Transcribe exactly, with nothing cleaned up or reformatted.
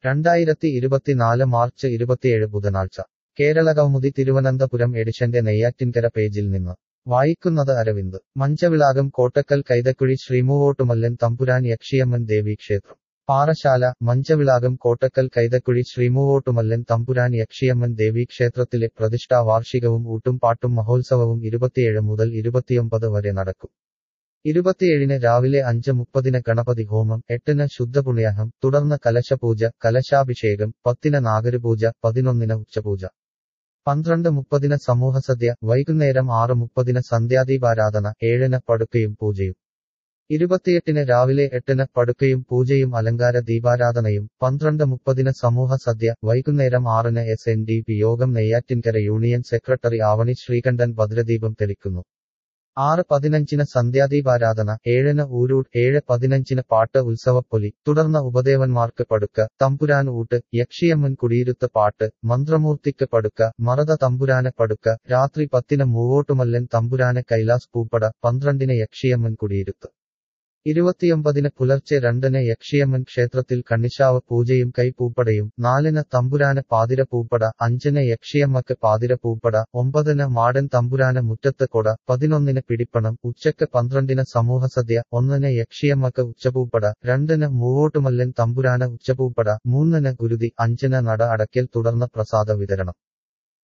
രണ്ടായിരത്തി ഇരുപത്തിനാല് മാർച്ച് ഇരുപത്തിയേഴ് ബുധനാഴ്ച കേരള കൗമുദി തിരുവനന്തപുരം എഡിഷന്റെ നെയ്യാറ്റിൻകര പേജിൽ നിന്ന് വായിക്കുന്നത് അരവിന്ദ്. മഞ്ചവിളാകം കോട്ടക്കൽ കൈതക്കുഴി ശ്രീമൂവോട്ടുമല്ലൻ തമ്പുരാൻ യക്ഷിയമ്മൻ ദേവീക്ഷേത്രം പാറശാല. മഞ്ചവിളാകം കോട്ടക്കൽ കൈതക്കുഴി ശ്രീമൂവോട്ടുമല്ലൻ തമ്പുരാൻ യക്ഷിയമ്മൻ ദേവീക്ഷേത്രത്തിലെ പ്രതിഷ്ഠാ വാർഷികവും ഊട്ടും പാട്ടും മഹോത്സവവും ഇരുപത്തിയേഴ് മുതൽ ഇരുപത്തിയൊമ്പത് വരെ നടക്കും. ഇരുപത്തിയേഴിന് രാവിലെ അഞ്ച് മുപ്പതിന് ഗണപതി ഹോമം, എട്ടിന് ശുദ്ധപുണ്യാഹം, തുടർന്ന് കലശപൂജ, കലശാഭിഷേകം, പത്തിന് നാഗരപൂജ, പതിനൊന്നിന് ഉച്ചപൂജ, പന്ത്രണ്ട് മുപ്പതിന് സമൂഹസദ്യ, വൈകുന്നേരം ആറ് മുപ്പതിന് സന്ധ്യാദീപാരാധന, ഏഴിന് പടുക്കയും പൂജയും. ഇരുപത്തിയെട്ടിന് രാവിലെ എട്ടിന് പടുക്കയും പൂജയും അലങ്കാര ദീപാരാധനയും, പന്ത്രണ്ട് മുപ്പതിന് സമൂഹ സദ്യ, വൈകുന്നേരം ആറിന് എസ് എൻ ഡി പി യോഗം നെയ്യാറ്റിൻകര യൂണിയൻ സെക്രട്ടറി ആവണി ശ്രീകണ്ഠൻ ഭദ്രദീപം തെളിക്കുന്നു. ആറ് പതിനഞ്ചിന് സന്ധ്യാദീപാരാധന, ഏഴിന് ഊരൂട്ട്, ഏഴ് പതിനഞ്ചിന് പാട്ട് ഉത്സവപ്പൊലി, തുടർന്ന് ഉപദേവന്മാർക്ക് പടുക്ക, തമ്പുരാൻ ഊട്ട്, യക്ഷിയമ്മൻ കുടിയിരുത്ത് പാട്ട്, മന്ത്രമൂർത്തിക്ക് പടുക്ക, മറത തമ്പുരാന് പടുക്ക, രാത്രി പത്തിന് മൂവോട്ടുമല്ലൻ തമ്പുരാന് കൈലാസ് പൂപ്പട, പന്ത്രണ്ടിന് യക്ഷിയമ്മൻ കുടിയിരുത്ത്. ഇരുപത്തിയൊമ്പതിന് പുലർച്ചെ രണ്ടിന് യക്ഷിയമ്മൻ ക്ഷേത്രത്തിൽ കണ്ണിശാവ് പൂജയും കൈപ്പൂപ്പടയും, നാലിന് തമ്പുരാന് പാതിര പൂപ്പട, അഞ്ചിന് യക്ഷിയമ്മക്ക് പാതിര പൂപ്പട, ഒമ്പതിന് മാടൻ തമ്പുരാന് മുറ്റത്ത് കൊട, പതിനൊന്നിന് പിടിപ്പണം, ഉച്ചക്ക് പന്ത്രണ്ടിന് സമൂഹസദ്യ, ഒന്നിന് യക്ഷിയമ്മക്ക് ഉച്ചപൂപ്പട, രണ്ടിന് മൂവോട്ടുമല്ലൻ തമ്പുരാന് ഉച്ചപൂപ്പട, മൂന്നിന് ഗുരുതി, അഞ്ചിന് നട അടയ്ക്കൽ, തുടർന്ന് പ്രസാദ വിതരണം.